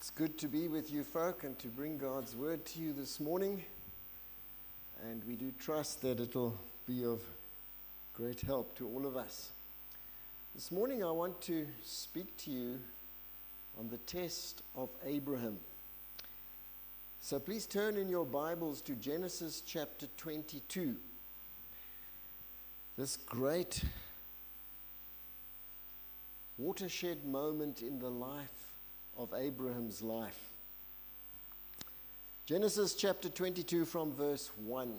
It's good to be with you folk and to bring God's word to you this morning. And we do trust that it'll be of great help to all of us. This morning I want to speak to you on the test of Abraham. So please turn in your Bibles to Genesis chapter 22. This great watershed moment in the life of Abraham's life. Genesis chapter 22 from verse 1.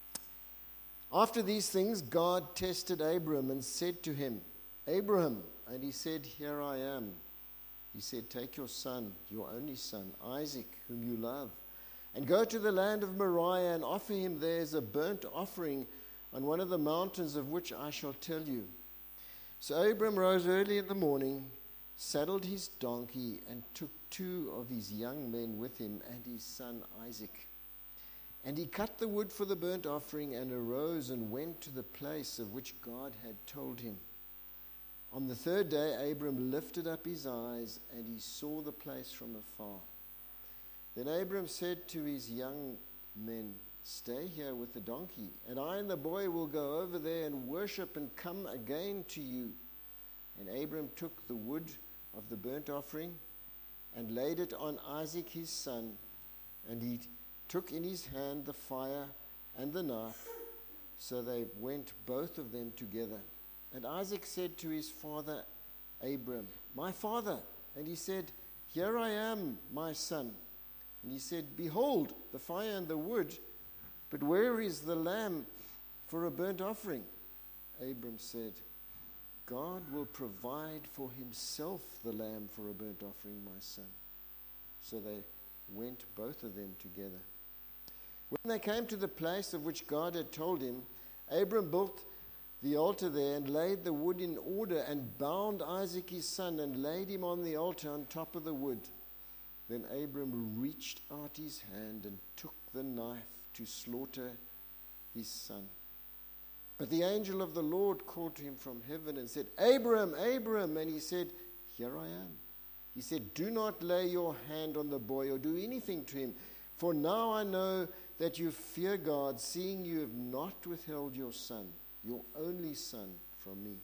After these things, God tested Abram and said to him, Abraham, and he said, Here I am. He said, Take your son, your only son, Isaac, whom you love, and go to the land of Moriah and offer him there as a burnt offering on one of the mountains of which I shall tell you. So Abram rose early in the morning, saddled his donkey, and took 2 of his young men with him and his son Isaac. And he cut the wood for the burnt offering and arose and went to the place of which God had told him. On the 3rd day, Abram lifted up his eyes, and he saw the place from afar. Then Abram said to his young men, Stay here with the donkey, and I and the boy will go over there and worship and come again to you. And Abram took the wood of the burnt offering and laid it on Isaac his son, and he took in his hand the fire and the knife. So they went both of them together. And Isaac said to his father Abram, My father. And he said, Here I am, my son. And he said, Behold, the fire and the wood, but where is the lamb for a burnt offering? Abram said, God will provide for himself the lamb for a burnt offering, my son. So they went both of them together. When they came to the place of which God had told him, Abram built the altar there and laid the wood in order and bound Isaac his son and laid him on the altar on top of the wood. Then Abram reached out his hand and took the knife to slaughter his son. But the angel of the Lord called to him from heaven and said, Abram, Abram. And he said, Here I am. He said, Do not lay your hand on the boy or do anything to him. For now I know that you fear God, seeing you have not withheld your son, your only son, from me.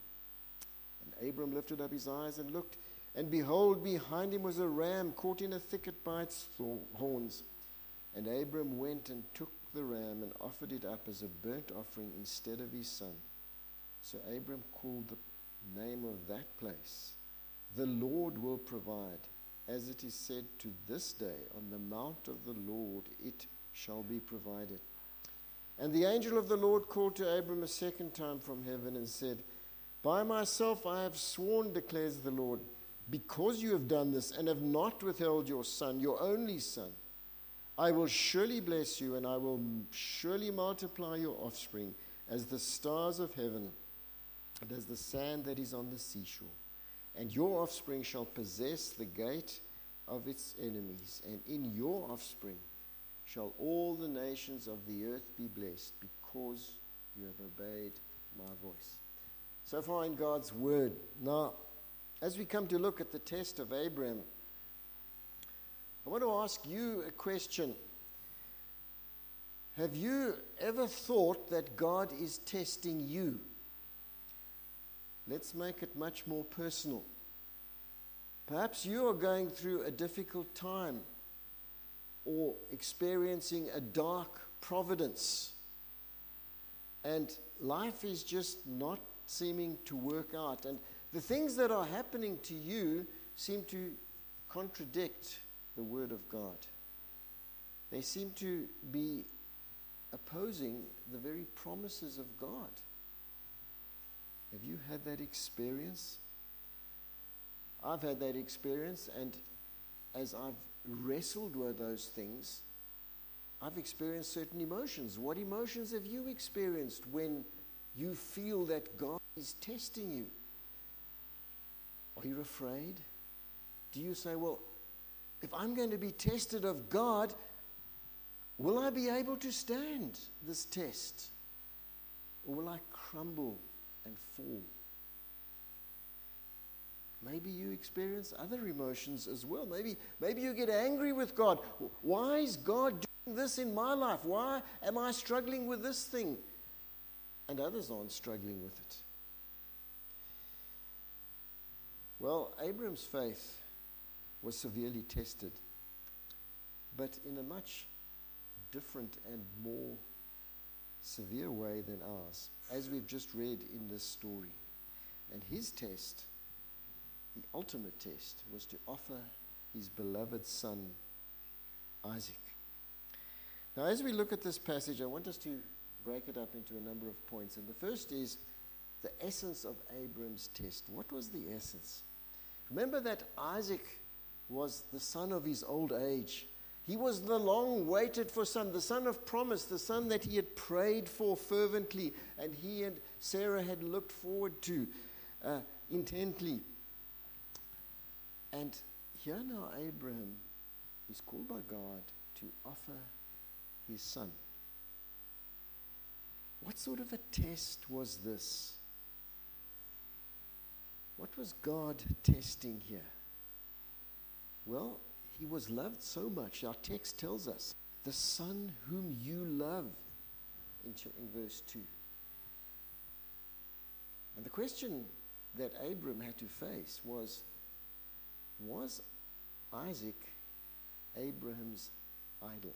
And Abram lifted up his eyes and looked, and behold, behind him was a ram caught in a thicket by its horns. And Abram went and took the ram and offered it up as a burnt offering instead of his son. So Abram called the name of that place, The Lord will provide. As it is said to this day, on the mount of the Lord it shall be provided. And the angel of the Lord called to Abram a second time from heaven and said, By myself I have sworn, declares the Lord, because you have done this and have not withheld your son, your only son, I will surely bless you, and I will surely multiply your offspring as the stars of heaven and as the sand that is on the seashore. And your offspring shall possess the gate of its enemies, and in your offspring shall all the nations of the earth be blessed, because you have obeyed my voice. So far in God's word. Now, as we come to look at the test of Abraham, I want to ask you a question. Have you ever thought that God is testing you? Let's make it much more personal. Perhaps you are going through a difficult time or experiencing a dark providence, and life is just not seeming to work out. And the things that are happening to you seem to contradict the Word of God. They seem to be opposing the very promises of God. Have you had that experience? I've had that experience, and as I've wrestled with those things, I've experienced certain emotions. What emotions have you experienced when you feel that God is testing you? Are you afraid? Do you say, well, if I'm going to be tested of God, will I be able to stand this test? Or will I crumble and fall? Maybe you experience other emotions as well. Maybe you get angry with God. Why is God doing this in my life? Why am I struggling with this thing? And others aren't struggling with it. Well, Abram's faith was severely tested, but in a much different and more severe way than ours, as we've just read in this story. And his test, the ultimate test, was to offer his beloved son, Isaac. Now, as we look at this passage, I want us to break it up into a number of points. And the first is the essence of Abram's test. What was the essence? Remember that Isaac was the son of his old age. He was the long-waited for son, the son of promise, the son that he had prayed for fervently, and he and Sarah had looked forward to intently. And here now Abraham is called by God to offer his son. What sort of a test was this? What was God testing here? Well, he was loved so much. Our text tells us, the son whom you love, in verse 2. And the question that Abram had to face was Isaac Abraham's idol?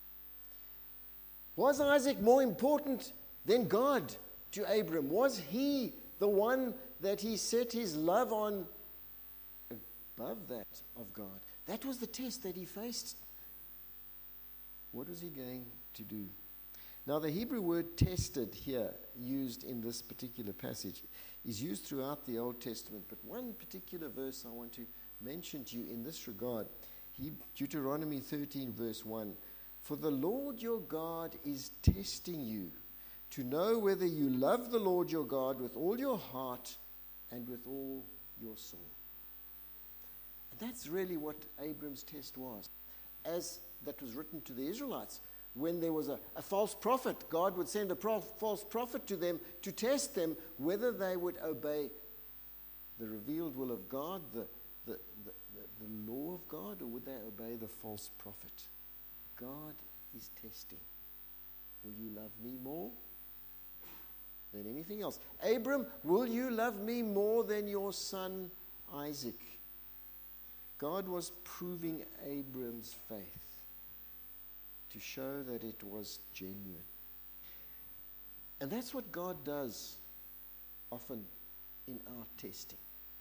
Was Isaac more important than God to Abram? Was he the one that he set his love on above that of God? That was the test that he faced. What was he going to do? Now, the Hebrew word tested here, used in this particular passage, is used throughout the Old Testament. But one particular verse I want to mention to you in this regard, Deuteronomy 13, verse 1. For the Lord your God is testing you to know whether you love the Lord your God with all your heart and with all your soul. And that's really what Abram's test was. As that was written to the Israelites, when there was a false prophet, God would send a false prophet to them to test them whether they would obey the revealed will of God, the law of God, or would they obey the false prophet. God is testing. Will you love me more than anything else? Abram, will you love me more than your son Isaac? God was proving Abram's faith to show that it was genuine. And that's what God does often in our testing.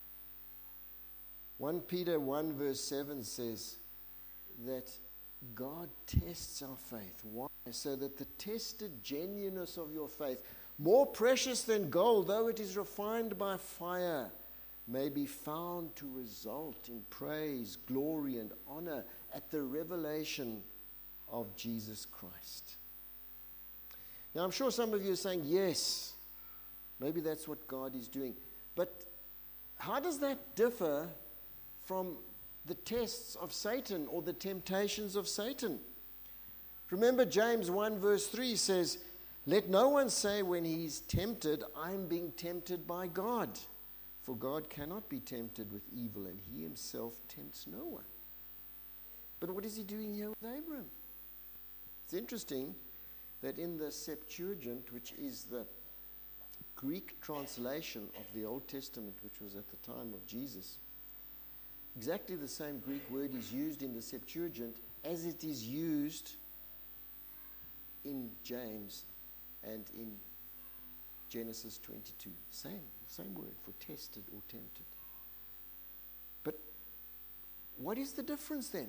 1 Peter 1 verse 7 says that God tests our faith. Why? So that the tested genuineness of your faith, more precious than gold, though it is refined by fire, may be found to result in praise, glory, and honor at the revelation of Jesus Christ. Now, I'm sure some of you are saying, yes, maybe that's what God is doing. But how does that differ from the tests of Satan or the temptations of Satan? Remember, James 1 verse 3 says, let no one say when he's tempted, I'm being tempted by God. For God cannot be tempted with evil, and he himself tempts no one. But what is he doing here with Abram? It's interesting that in the Septuagint, which is the Greek translation of the Old Testament, which was at the time of Jesus, exactly the same Greek word is used in the Septuagint as it is used in James and in Genesis 22. Same word for tested or tempted. But what is the difference then?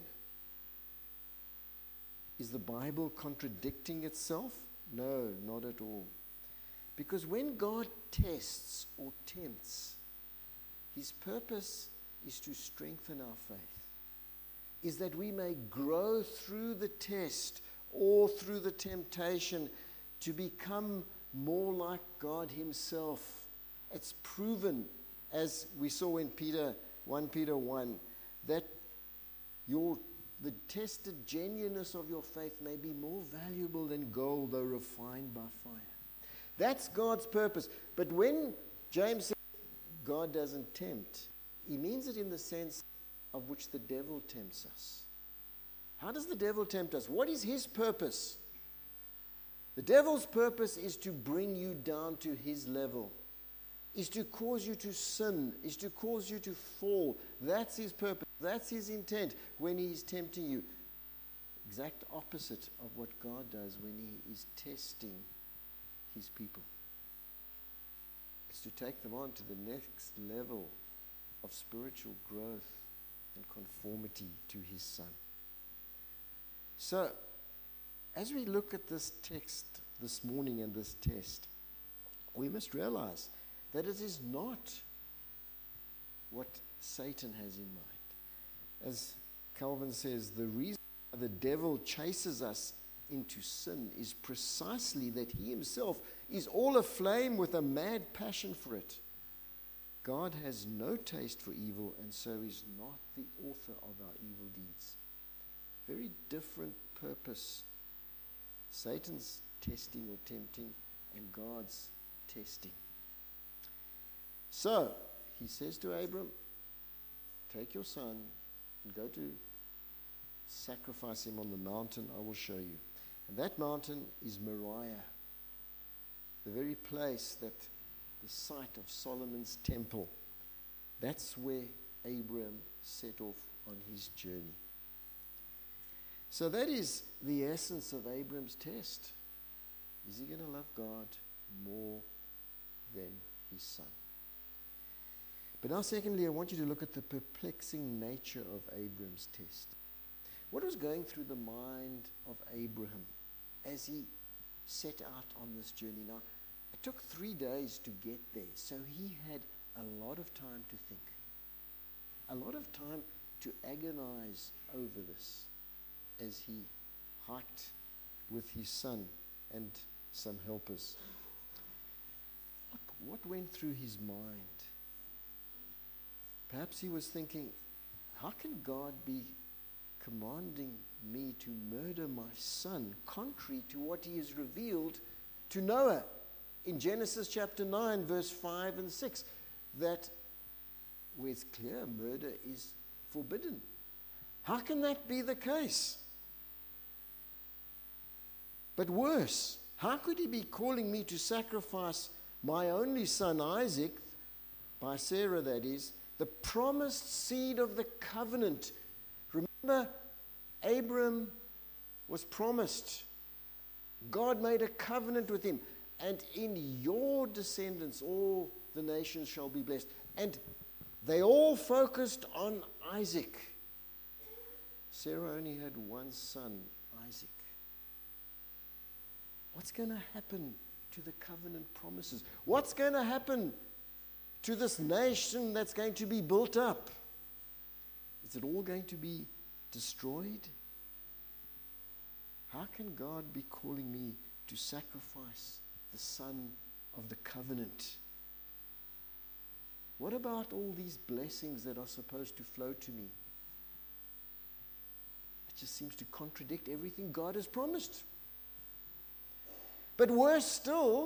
Is the Bible contradicting itself? No, not at all. Because when God tests or tempts, his purpose is to strengthen our faith, is that we may grow through the test or through the temptation to become more like God himself. It's proven, as we saw in 1 Peter 1, that the tested genuineness of your faith may be more valuable than gold, though refined by fire. That's God's purpose. But when James says God doesn't tempt, he means it in the sense of which the devil tempts us. How does the devil tempt us? What is his purpose? The devil's purpose is to bring you down to his level, is to cause you to sin, is to cause you to fall. That's his purpose. That's his intent when he's tempting you. Exact opposite of what God does when he is testing his people. It's to take them on to the next level of spiritual growth and conformity to his Son. So, as we look at this text this morning and this test, we must realize that it is not what Satan has in mind. As Calvin says, the reason the devil chases us into sin is precisely that he himself is all aflame with a mad passion for it. God has no taste for evil, and so is not the author of our evil deeds. Very different purpose. Satan's testing or tempting, and God's testing. So, he says to Abram, take your son and go to sacrifice him on the mountain I will show you. And that mountain is Moriah, the very place that the site of Solomon's temple. That's where Abram set off on his journey. So that is the essence of Abram's test. Is he going to love God more than his son? But now secondly, I want you to look at the perplexing nature of Abram's test. What was going through the mind of Abraham as he set out on this journey? Now, it took 3 days to get there, so he had a lot of time to think, a lot of time to agonize over this as he hiked with his son and some helpers. What went through his mind? Perhaps he was thinking, how can God be commanding me to murder my son, contrary to what he has revealed to Noah in Genesis chapter 9, verse 5 and 6, that where it's clear murder is forbidden. How can that be the case? But worse, how could he be calling me to sacrifice my only son Isaac, by Sarah that is, the promised seed of the covenant? Remember, Abram was promised. God made a covenant with him. And in your descendants, all the nations shall be blessed. And they all focused on Isaac. Sarah only had one son, Isaac. What's going to happen to the covenant promises? What's going to happen to this nation that's going to be built up? Is it all going to be destroyed? How can God be calling me to sacrifice the son of the covenant? What about all these blessings that are supposed to flow to me? It just seems to contradict everything God has promised. But worse still,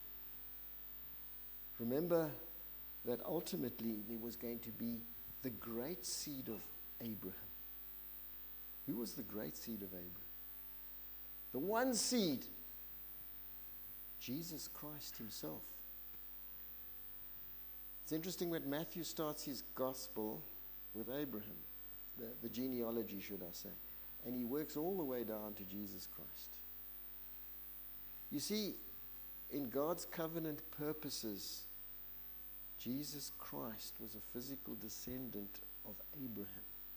remember that ultimately there was going to be the great seed of Abraham. Who was the great seed of Abraham? The one seed, Jesus Christ himself. It's interesting when Matthew starts his gospel with Abraham, the genealogy, should I say, and he works all the way down to Jesus Christ. You see, in God's covenant purposes, Jesus Christ was a physical descendant of Abraham.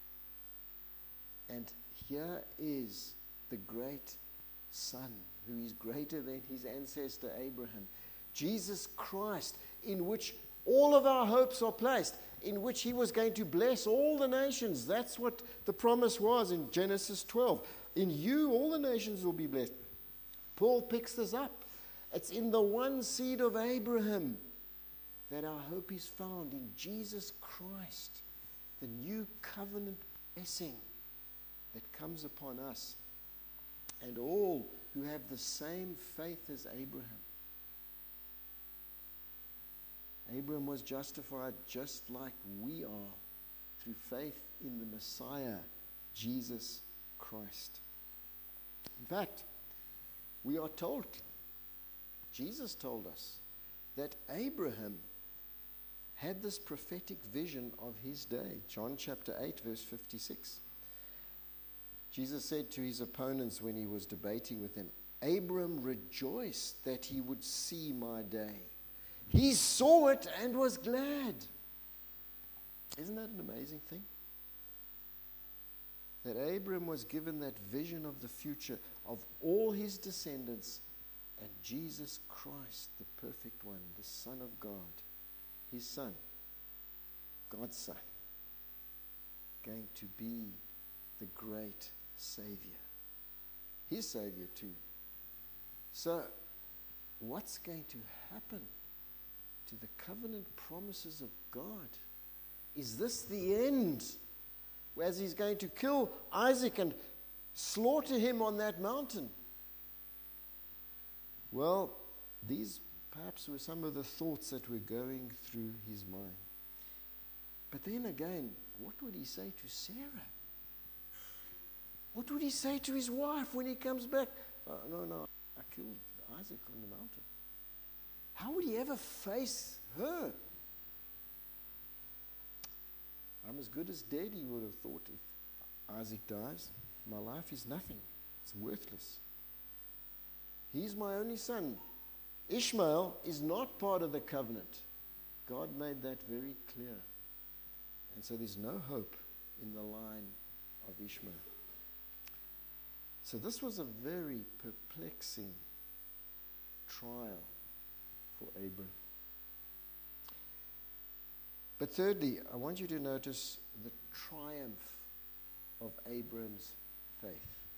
And here is the great Son, who is greater than his ancestor Abraham. Jesus Christ, in which all of our hopes are placed, in which he was going to bless all the nations. That's what the promise was in Genesis 12. In you, all the nations will be blessed. Paul picks this up. It's in the one seed of Abraham that our hope is found, in Jesus Christ, the new covenant blessing that comes upon us and all who have the same faith as Abraham. Abram was justified just like we are through faith in the Messiah, Jesus Christ. In fact, we are told, Jesus told us, that Abraham had this prophetic vision of his day. John chapter 8, verse 56. Jesus said to his opponents when he was debating with them, Abram rejoiced that he would see my day. He saw it and was glad. Isn't that an amazing thing? That Abram was given that vision of the future of all his descendants and Jesus Christ, the perfect one, the Son of God, his Son, God's Son, going to be the great Savior. His Savior too. So, what's going to happen to the covenant promises of God? Is this the end? Whereas he's going to kill Isaac and slaughter him on that mountain. Well, these perhaps were some of the thoughts that were going through his mind. But then again, what would he say to Sarah? What would he say to his wife when he comes back? No, I killed Isaac on the mountain. How would he ever face her? I'm as good as dead, he would have thought, if Isaac dies. My life is nothing. It's worthless. He's my only son. Ishmael is not part of the covenant. God made that very clear. And so there's no hope in the line of Ishmael. So this was a very perplexing trial for Abram. But thirdly, I want you to notice the triumph of Abram's faith.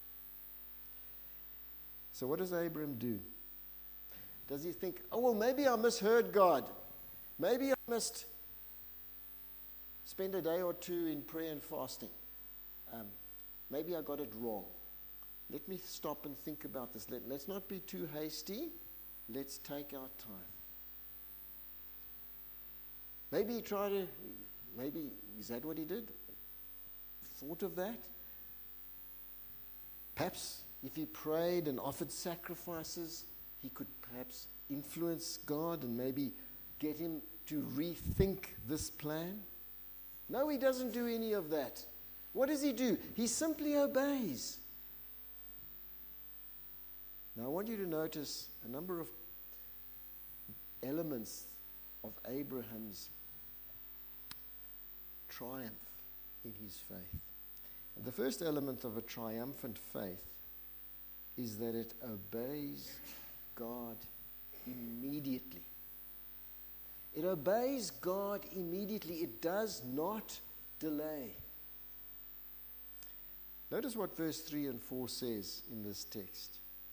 So what does Abram do? Does he think, oh, well, maybe I misheard God. Maybe I must spend a day or two in prayer and fasting. Maybe I got it wrong. Let me stop and think about this. Let's not be too hasty. Let's take our time. Maybe is that what he did? Thought of that? Perhaps if he prayed and offered sacrifices, he could perhaps influence God and maybe get him to rethink this plan. No, he doesn't do any of that. What does he do? He simply obeys. Now, I want you to notice a number of elements of Abraham's triumph in his faith. And the first element of a triumphant faith is that it obeys God immediately. It obeys God immediately. It does not delay. Notice what verse 3 and 4 says in this text.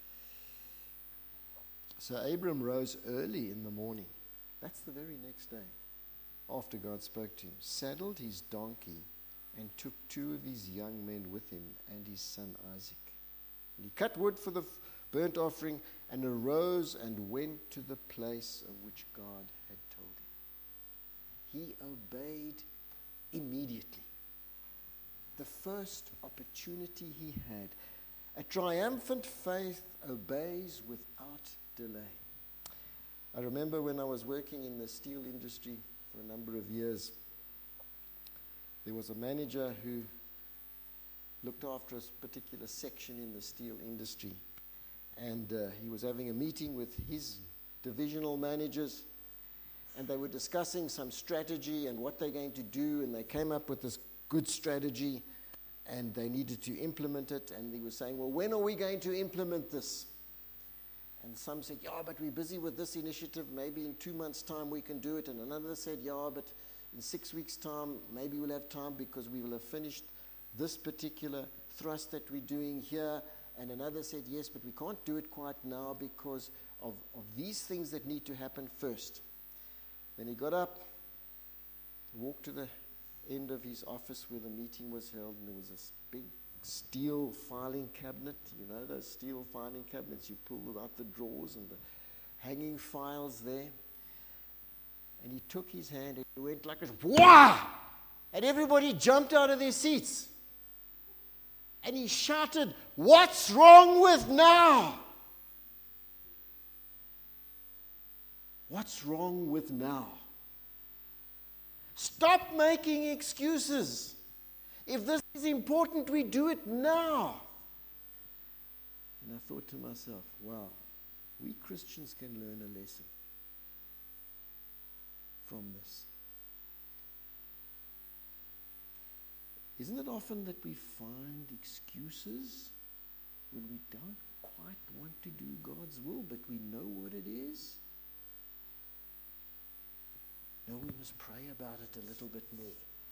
So Abram rose early in the morning. That's the very next day, after God spoke to him, saddled his donkey, and took 2 of his young men with him and his son Isaac. And he cut wood for the burnt offering and arose and went to the place of which God had told him. He obeyed immediately. The first opportunity he had. A triumphant faith obeys without delay. I remember when I was working in the steel industry for a number of years, there was a manager who looked after a particular section in the steel industry. And he was having a meeting with his divisional managers, and they were discussing some strategy and what they're going to do, and they came up with this good strategy, and they needed to implement it. And he was saying, well, when are we going to implement this? And some said, yeah, but we're busy with this initiative. Maybe in 2 months' time we can do it. And another said, yeah, but in 6 weeks' time, maybe we'll have time because we will have finished this particular thrust that we're doing here. And another said, yes, but we can't do it quite now because of these things that need to happen first. Then he got up, walked to the end of his office where the meeting was held, and there was this big steel filing cabinet. You know those steel filing cabinets? You pull out the drawers and the hanging files there. And he took his hand and he went like this, wah! And everybody jumped out of their seats. And he shouted, "What's wrong with now? What's wrong with now? Stop making excuses. If this is important, we do it now." And I thought to myself, wow, we Christians can learn a lesson from this. Isn't it often that we find excuses when we don't quite want to do God's will, but we know what it is? No, we must pray about it a little bit more.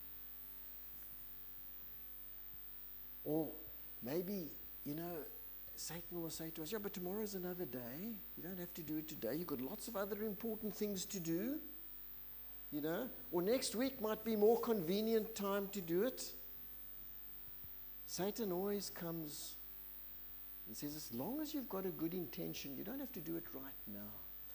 Or maybe, Satan will say to us, "Yeah, but tomorrow's another day. You don't have to do it today. You've got lots of other important things to do. Or next week might be more convenient time to do it." Satan always comes and says, as long as you've got a good intention, you don't have to do it right now.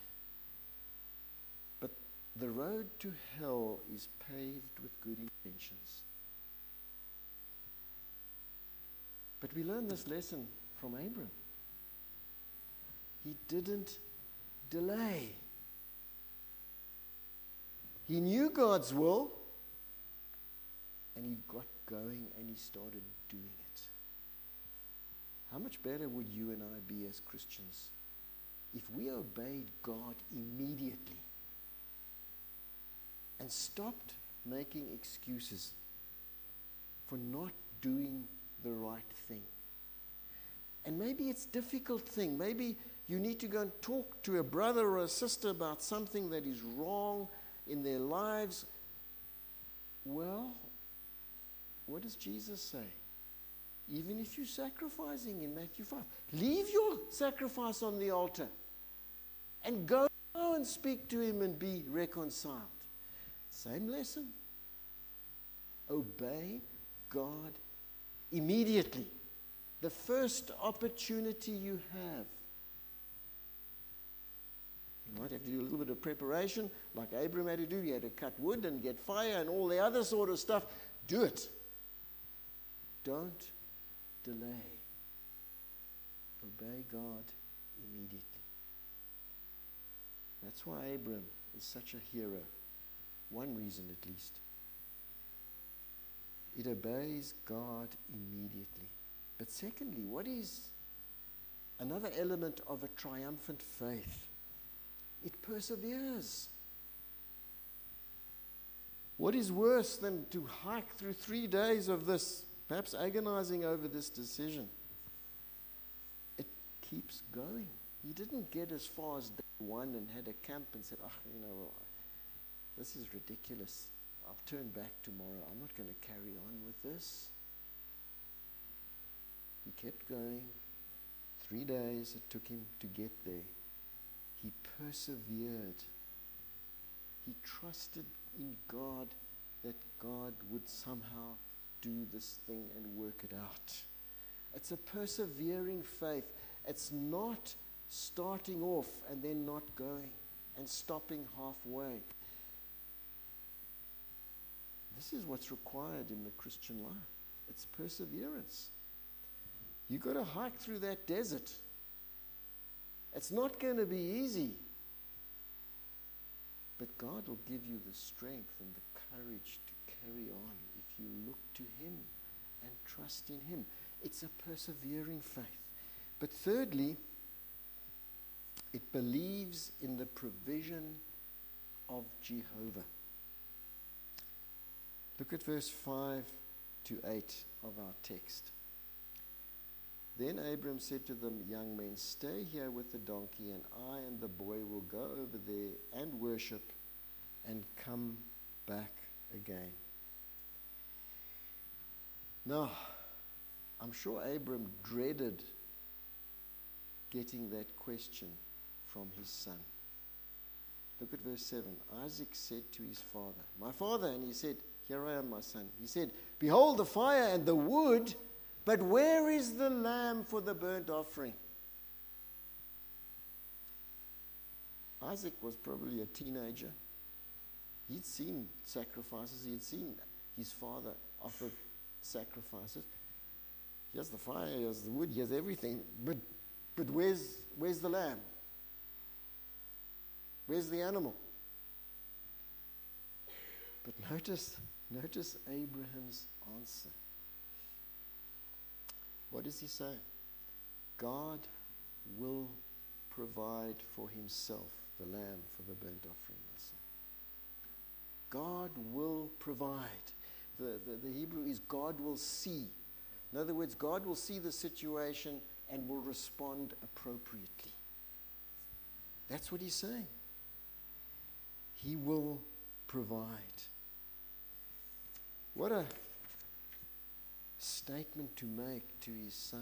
But the road to hell is paved with good intentions. But we learn this lesson from Abram. He didn't delay. He knew God's will, and he got going and he started doing it. How much better would you and I be as Christians if we obeyed God immediately and stopped making excuses for not doing the right thing? And maybe it's a difficult thing. Maybe you need to go and talk to a brother or a sister about something that is wrong in their lives. Well, what does Jesus say? Even if you're sacrificing in Matthew 5, leave your sacrifice on the altar and go and speak to him and be reconciled. Same lesson. Obey God immediately. The first opportunity you have. You might have to do a little bit of preparation, like Abram had to do. He had to cut wood and get fire and all the other sort of stuff. Do it. Don't delay. Obey God immediately. That's why Abram is such a hero. One reason at least. It obeys God immediately. But secondly, what is another element of a triumphant faith? It perseveres. What is worse than to hike through 3 days of this, perhaps agonizing over this decision? It keeps going. He didn't get as far as day one and had a camp and said, this is ridiculous. I'll turn back tomorrow. I'm not going to carry on with this. He kept going. 3 days it took him to get there. He persevered. He trusted in God that God would somehow do this thing and work it out. It's a persevering faith. It's not starting off and then not going and stopping halfway. This is what's required in the Christian life. It's perseverance. You've got to hike through that desert. It's not going to be easy. But God will give you the strength and the courage to carry on if you look to him and trust in him. It's a persevering faith. But thirdly, it believes in the provision of Jehovah. Look at verse 5 to 8 of our text. Then Abram said to the young men, "Stay here with the donkey, and I and the boy will go over there and worship and come back again." Now, I'm sure Abram dreaded getting that question from his son. Look at verse 7. Isaac said to his father, "My father," and he said, "Here I am, my son." He said, "Behold the fire and the wood, but where is the lamb for the burnt offering?" Isaac was probably a teenager. He'd seen sacrifices. He had seen his father offer sacrifices. He has the fire, he has the wood, he has everything. But where's the lamb? Where's the animal? But notice Abraham's answer. What does he say? God will provide for himself the lamb for the burnt offering, my son. God will provide. The Hebrew is God will see. In other words, God will see the situation and will respond appropriately. That's what he's saying. He will provide. What a statement to make to his son.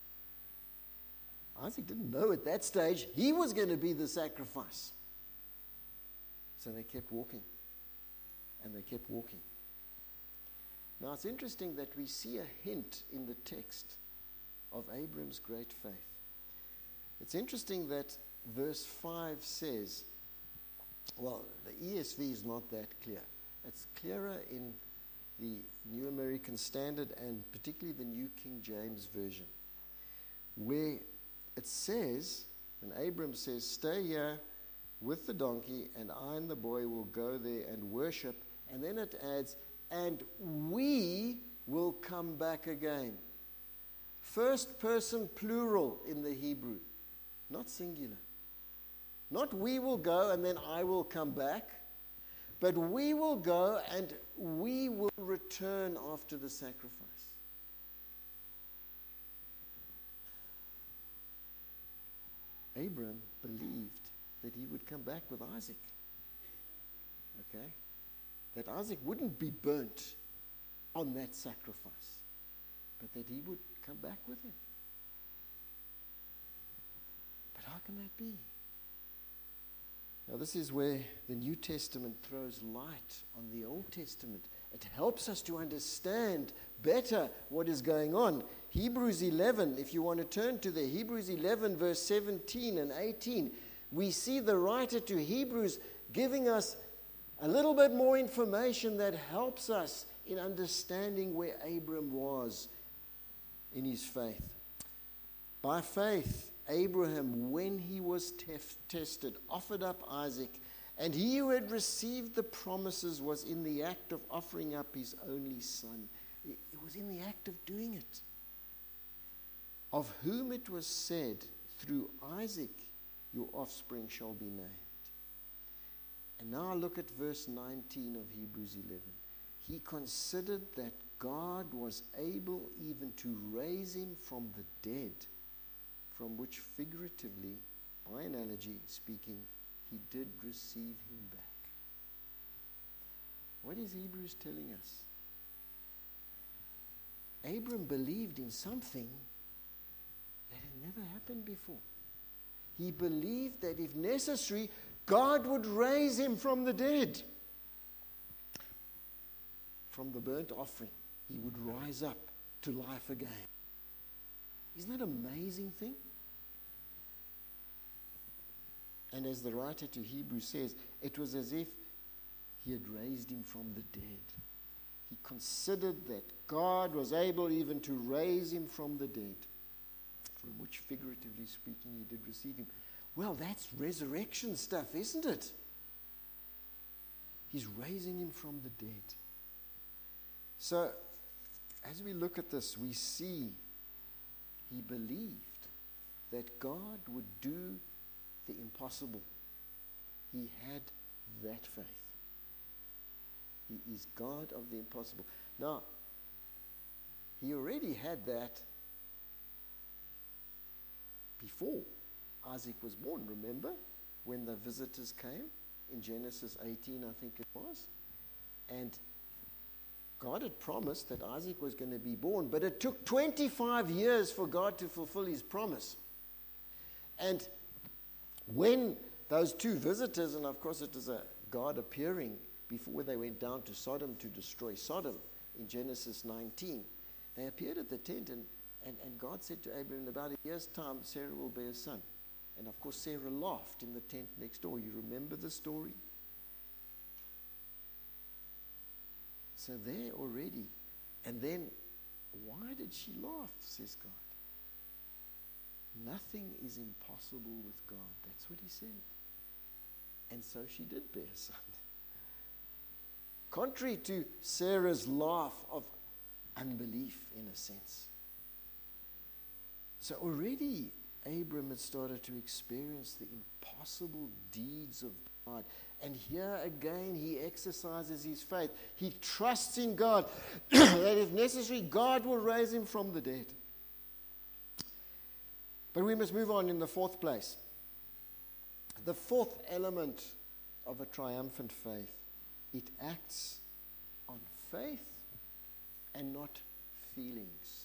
Isaac didn't know at that stage he was going to be the sacrifice. So they kept walking. And they kept walking. Now it's interesting that we see a hint in the text of Abram's great faith. It's interesting that verse 5 says, well, the ESV is not that clear. It's clearer in the New American Standard and particularly the New King James Version, where it says, when Abram says, stay here with the donkey and I and the boy will go there and worship, and then it adds, and we will come back again. First person plural in the Hebrew, not singular. Not we will go and then I will come back, but we will go and we will return after the sacrifice. Abram believed that he would come back with Isaac. Okay? That Isaac wouldn't be burnt on that sacrifice, but that he would come back with him. But how can that be? Now, this is where the New Testament throws light on the Old Testament. It helps us to understand better what is going on. Hebrews 11, if you want to turn to there, Hebrews 11, verse 17 and 18, we see the writer to Hebrews giving us a little bit more information that helps us in understanding where Abram was in his faith. By faith, Abraham, when he was tested, offered up Isaac, and he who had received the promises was in the act of offering up his only son. It was in the act of doing it. Of whom it was said, through Isaac your offspring shall be named. And now look at verse 19 of Hebrews 11. He considered that God was able even to raise him from the dead, from which figuratively, by analogy speaking, he did receive him back. What is Hebrews telling us? Abram believed in something that had never happened before. He believed that if necessary, God would raise him from the dead. From the burnt offering, he would rise up to life again. Isn't that an amazing thing? And as the writer to Hebrews says, it was as if he had raised him from the dead. He considered that God was able even to raise him from the dead, from which, figuratively speaking, he did receive him. Well, that's resurrection stuff, isn't it? He's raising him from the dead. So, as we look at this, we see he believed that God would do the impossible. He had that faith. He is God of the impossible. Now, he already had that before Isaac was born, remember? When the visitors came in Genesis 18, I think it was. And God had promised that Isaac was going to be born, but it took 25 years for God to fulfill his promise. And when those two visitors, and of course it was a God appearing before they went down to Sodom to destroy Sodom in Genesis 19, they appeared at the tent, and God said to Abraham, in about a year's time, Sarah will bear a son. And of course, Sarah laughed in the tent next door. You remember the story? So there already. And then, why did she laugh, says God? Nothing is impossible with God. That's what he said. And so she did bear a son. Contrary to Sarah's laugh of unbelief, in a sense. So already Abram had started to experience the impossible deeds of God. And here again he exercises his faith. He trusts in God that if necessary, God will raise him from the dead. But we must move on in the fourth place. The fourth element of a triumphant faith. It acts on faith and not feelings.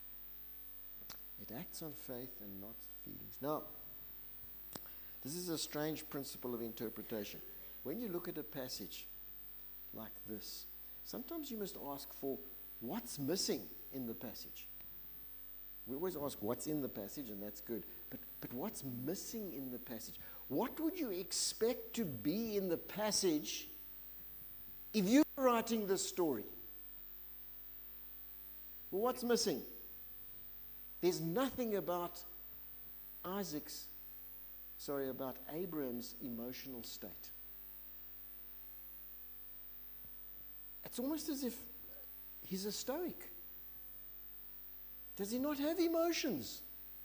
It acts on faith and not feelings. Now, this is a strange principle of interpretation. When you look at a passage like this, sometimes you must ask for what's missing in the passage. We always ask what's in the passage, and that's good. But what's missing in the passage? What would you expect to be in the passage if you were writing this story? Well, what's missing? There's nothing about about Abraham's emotional state. It's almost as if he's a stoic. Does he not have emotions?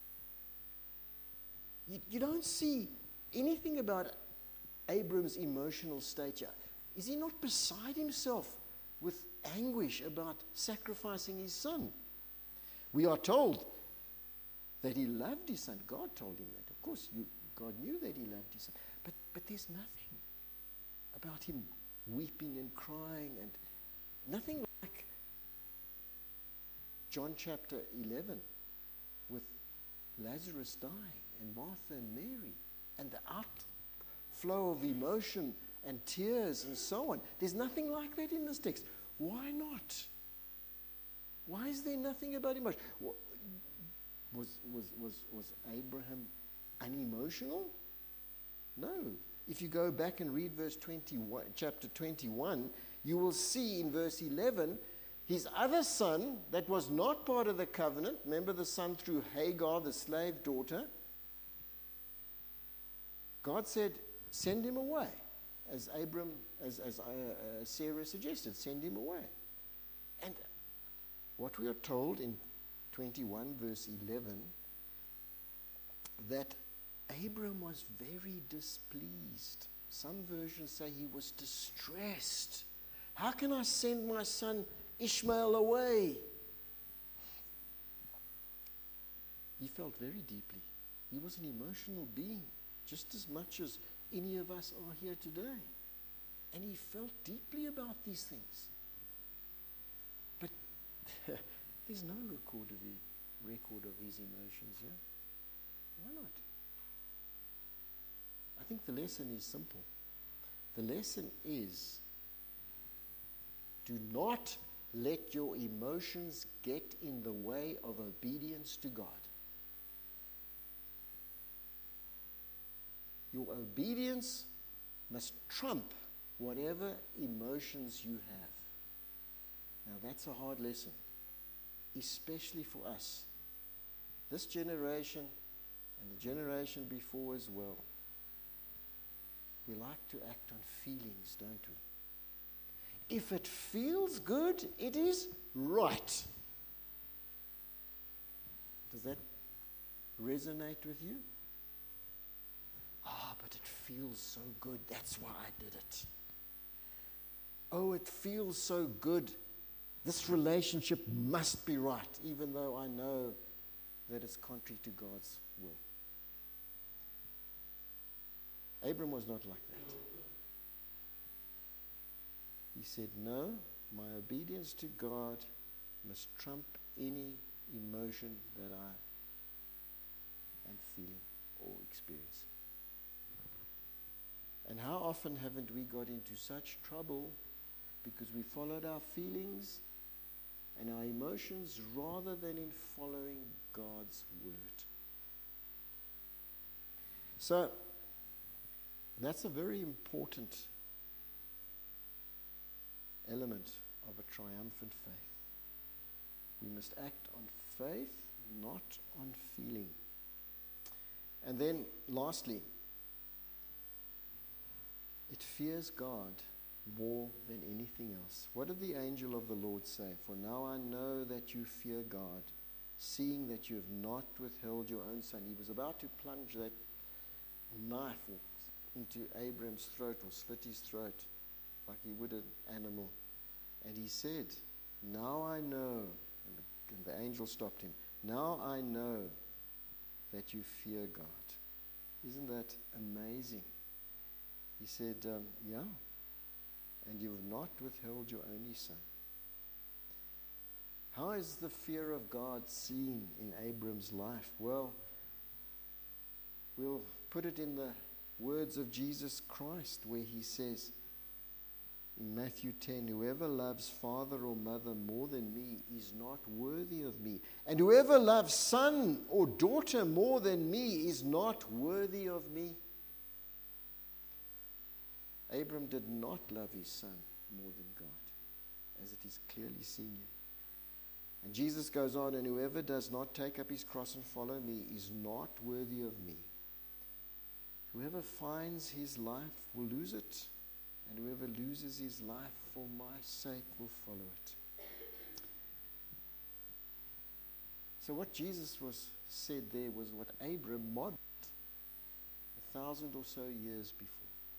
You don't see anything about Abram's emotional state. Is he not beside himself with anguish about sacrificing his son? We are told that he loved his son. God told him that. Of course, God knew that he loved his son. But there's nothing about him weeping and crying, and nothing like John chapter 11 with Lazarus dying and Martha and Mary and the outflow of emotion and tears and so on. There's nothing like that in this text. Why not? Why is there nothing about emotion? Was Abraham unemotional? No. If you go back and read chapter 21, you will see in verse 11, his other son that was not part of the covenant, remember the son through Hagar, the slave daughter, God said, send him away, as Sarah suggested, send him away. And what we are told in 21 verse 11, that Abram was very displeased. Some versions say he was distressed. How can I send my son Ishmael away? He felt very deeply. He was an emotional being, just as much as any of us are here today. And he felt deeply about these things. But there's no record of his emotions here. Why not? I think the lesson is simple. The lesson is, do not let your emotions get in the way of obedience to God. Your obedience must trump whatever emotions you have. Now that's a hard lesson, especially for us. This generation and the generation before as well. We like to act on feelings, don't we? If it feels good, it is right. Does that resonate with you? But it feels so good. That's why I did it. Oh, it feels so good. This relationship must be right, even though I know that it's contrary to God's will. Abram was not like that. He said, no, my obedience to God must trump any emotion that I am feeling or experiencing. And how often haven't we got into such trouble because we followed our feelings and our emotions rather than in following God's word? So, that's a very important element of a triumphant faith. We must act on faith, not on feeling. And then, lastly, it fears God more than anything else. What did the angel of the Lord say? For now I know that you fear God, seeing that you have not withheld your own son. He was about to plunge that knife into Abraham's throat, or slit his throat like he would an animal. And he said, now I know, and the angel stopped him, now I know that you fear God. Isn't that amazing? He said, yeah, and you have not withheld your only son. How is the fear of God seen in Abram's life? Well, we'll put it in the words of Jesus Christ, where he says in Matthew 10, whoever loves father or mother more than me is not worthy of me. And whoever loves son or daughter more than me is not worthy of me. Abram did not love his son more than God, as it is clearly seen here. And Jesus goes on, and whoever does not take up his cross and follow me is not worthy of me. Whoever finds his life will lose it, and whoever loses his life for my sake will follow it. So what Jesus said there was what Abram modeled 1,000 or so years before.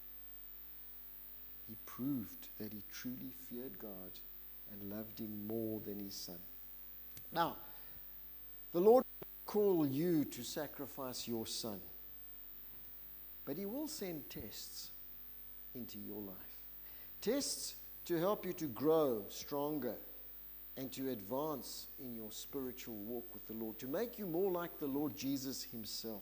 He proved that he truly feared God and loved him more than his son. Now, the Lord will call you to sacrifice your son, but he will send tests into your life. Tests to help you to grow stronger and to advance in your spiritual walk with the Lord, to make you more like the Lord Jesus himself.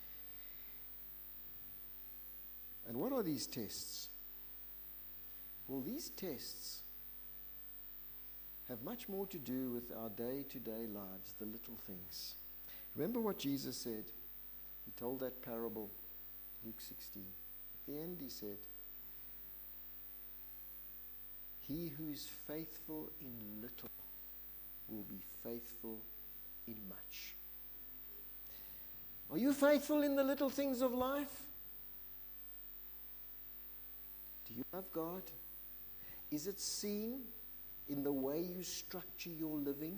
And what are these tests? Well, these tests have much more to do with our day-to-day lives, the little things. Remember what Jesus said? He told that parable, Luke 16. At the end he said, he who is faithful in little will be faithful in much. Are you faithful in the little things of life? Do you love God? Is it seen in the way you structure your living?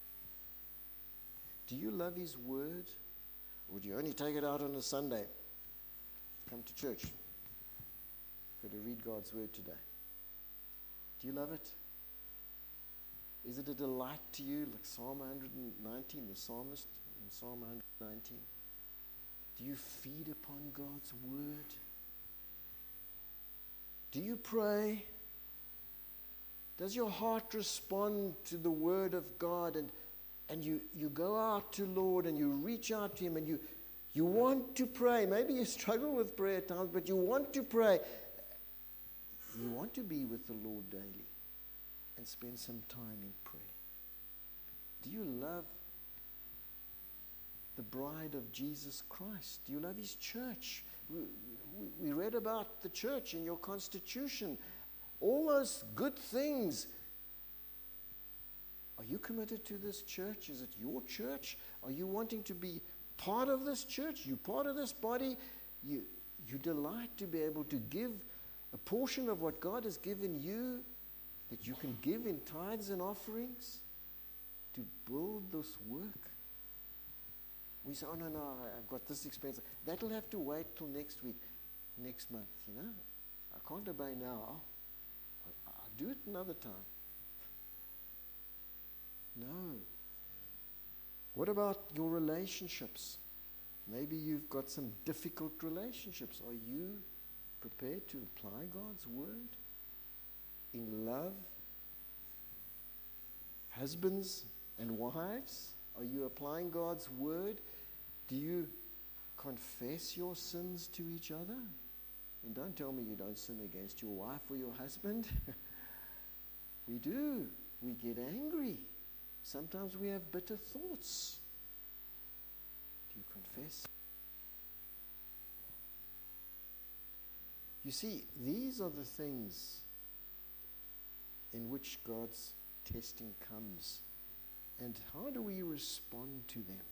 Do you love his word? Or do you only take it out on a Sunday? Come to church. Got to read God's word today. Do you love it? Is it a delight to you, like Psalm 119, the psalmist in Psalm 119? Do you feed upon God's word? Do you pray? Does your heart respond to the word of God, and you go out to Lord and you reach out to him and you want to pray? Maybe you struggle with prayer at times, but you want to pray. You want to be with the Lord daily and spend some time in prayer. Do you love the bride of Jesus Christ? Do you love his church? We read about the church in your constitution. All those good things. Are you committed to this church? Is it your church? Are you wanting to be part of this church? You part of this body? You delight to be able to give a portion of what God has given you, that you can give in tithes and offerings to build this work. We say, oh no, I've got this expense. That'll have to wait till next week, next month, I can't obey now. I'll do it another time. No. What about your relationships? Maybe you've got some difficult relationships. Are you prepared to apply God's word in love? Husbands and wives, are you applying God's word? Do you confess your sins to each other? And don't tell me you don't sin against your wife or your husband. We do. We get angry. Sometimes we have bitter thoughts. Do you confess? You see, these are the things in which God's testing comes. And how do we respond to them?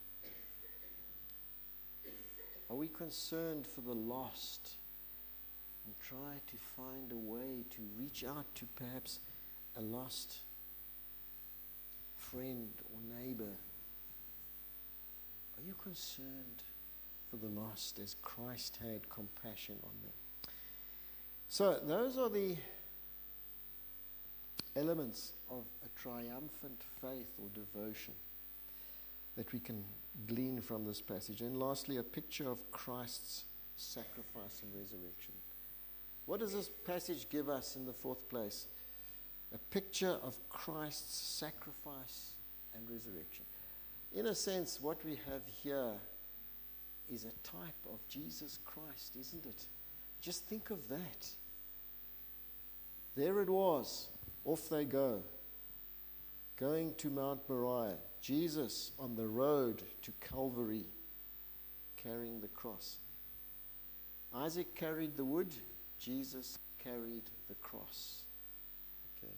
Are we concerned for the lost and try to find a way to reach out to perhaps a lost friend or neighbor? Are you concerned for the lost as Christ had compassion on them? So those are the elements of a triumphant faith or devotion that we can glean from this passage. And lastly, a picture of Christ's sacrifice and resurrection. What does this passage give us in the fourth place? A picture of Christ's sacrifice and resurrection. In a sense, what we have here is a type of Jesus Christ, isn't it? Just think of that. There it was. Off they go. Going to Mount Moriah. Jesus on the road to Calvary, carrying the cross. Isaac carried the wood. Jesus carried the cross. Okay.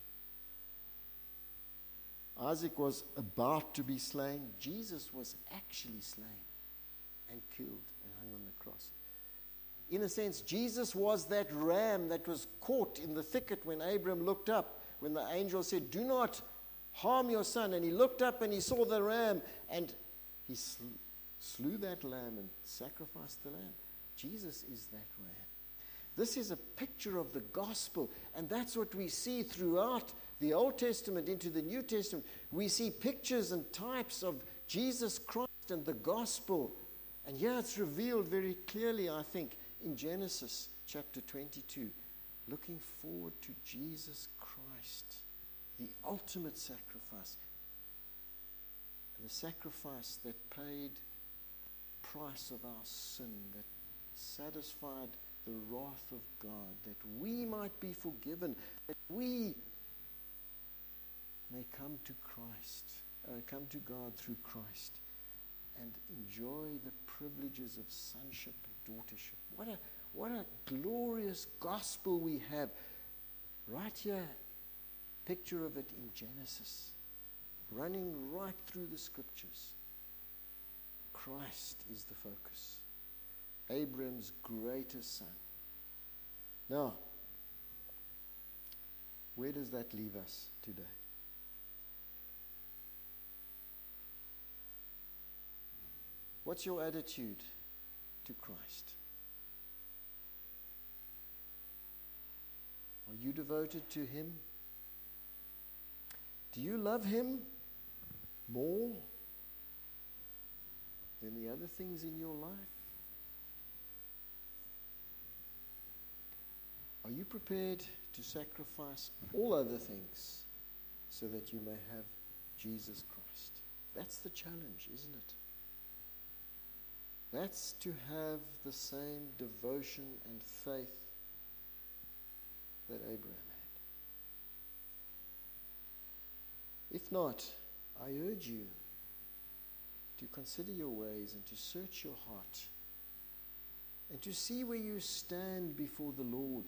Isaac was about to be slain. Jesus was actually slain and killed and hung on the cross. In a sense, Jesus was that ram that was caught in the thicket when Abram looked up, when the angel said, "Do not harm your son." And he looked up and he saw the ram, and he slew that lamb and sacrificed the lamb. Jesus is that ram. This is a picture of the gospel, and that's what we see throughout the Old Testament into the New Testament. We see pictures and types of Jesus Christ and the gospel. And here it's revealed very clearly, I think, in Genesis chapter 22, looking forward to Jesus Christ, the ultimate sacrifice, the sacrifice that paid the price of our sin, that satisfied the wrath of God, that we might be forgiven, that we may come to Christ, come to God through Christ, and enjoy the privileges of sonship and daughtership. What a glorious gospel we have right here. Picture of it in Genesis, running right through the scriptures. Christ is the focus. Abram's greatest son. Now, where does that leave us today? What's your attitude to Christ? Are you devoted to Him? Do you love Him more than the other things in your life? Are you prepared to sacrifice all other things so that you may have Jesus Christ? That's the challenge, isn't it? That's to have the same devotion and faith that Abraham had. If not, I urge you to consider your ways and to search your heart and to see where you stand before the Lord.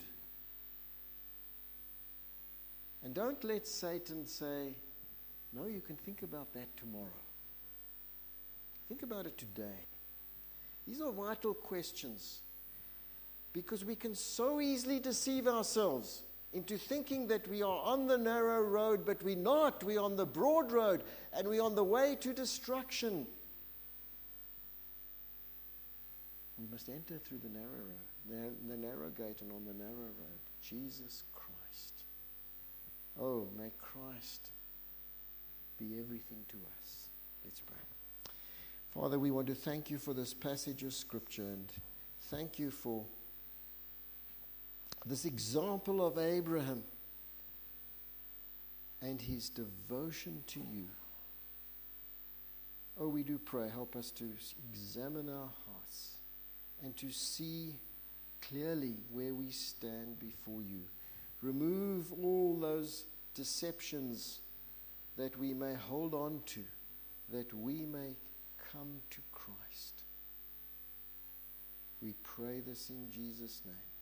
And don't let Satan say, "No, you can think about that tomorrow." Think about it today. These are vital questions, because we can so easily deceive ourselves into thinking that we are on the narrow road, but we're not. We're on the broad road, and we're on the way to destruction. We must enter through the narrow road, the narrow gate, and on the narrow road, Jesus Christ. Oh, may Christ be everything to us. Let's pray. Father, we want to thank you for this passage of Scripture, and thank you for this example of Abraham and his devotion to you. Oh, we do pray, help us to examine our hearts and to see clearly where we stand before you. Remove all those deceptions that we may hold on to, that we may come to Christ. We pray this in Jesus' name.